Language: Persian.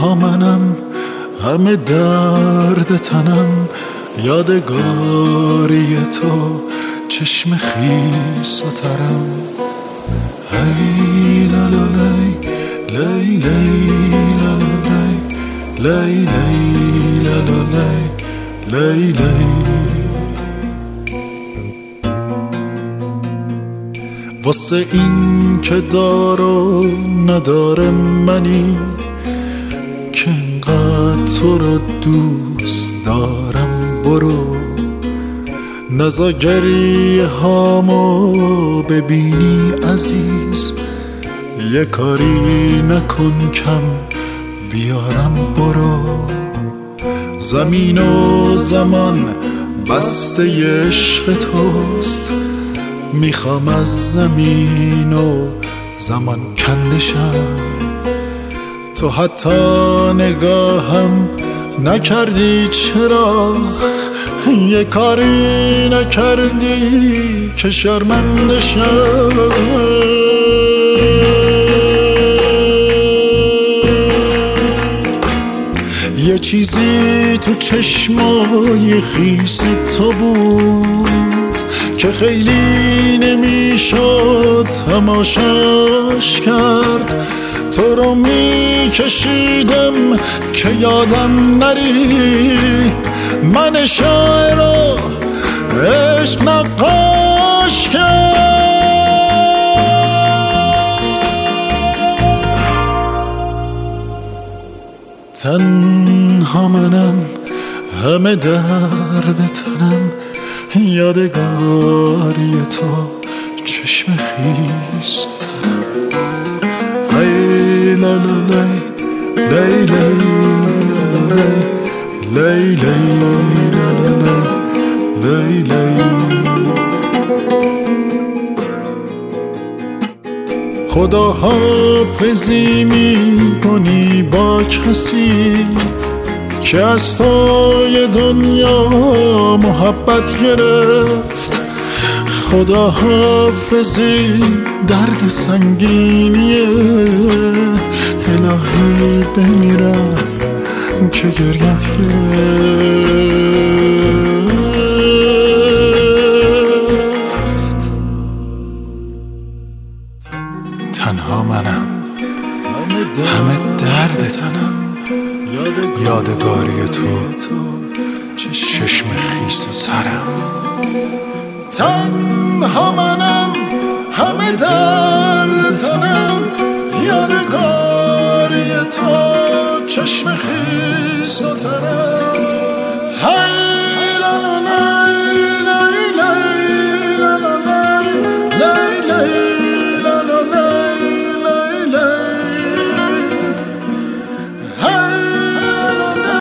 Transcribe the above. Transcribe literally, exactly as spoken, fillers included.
تنها منم، همه درد تنم، یادگاری تو چشم خیس و ترم. هی لا لا لی لی لی لا لا لی لی لی لا لا لی لی لی. واسه این که دار و نداره منی، که انقدر تو رو دوست دارم، برو نزا گریه هامو ببینی عزیز، یه کاری نکن کم بیارم، برو. زمین و زمان بسته عشق توست، میخوام از زمین و زمان کندشم. تو حتی نگاهم نکردی، چرا یه کاری نکردی که شرمنده شم. یه چیزی تو چشمای خیس تو بود که خیلی نمیشد تماشاش کرد. تو رو میکشیدم که یادم نری، من شاعر رو عشق نقاش کرد. تنها منم، همه درد تنم، یادگاری تو چشم خیس و ترم. هی لا لا لی لی لی لا لا لی لی لا لا لی لی. خدا حافظی میکنی با کسی که از توی دنیا محبت گرفت. خدا حافظی درد سنگینیه، الهی بمیرم که گریت گرفت. تنها منم، همه درد تنم، یادگاری تو چشم خیس و ترم. تنها منم، همه درد تنم، یادگاری تو چشم خیس و ترم.